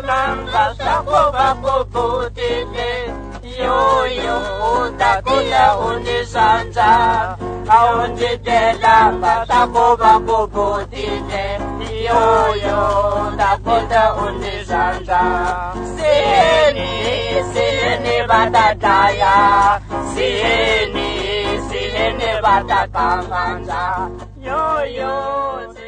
nanga sakoba kubutile yoyo utakuta unisanja aundidela sakoba kubutile yoyo utakuta unisanja siheni batataya siheni batatanganja yoyo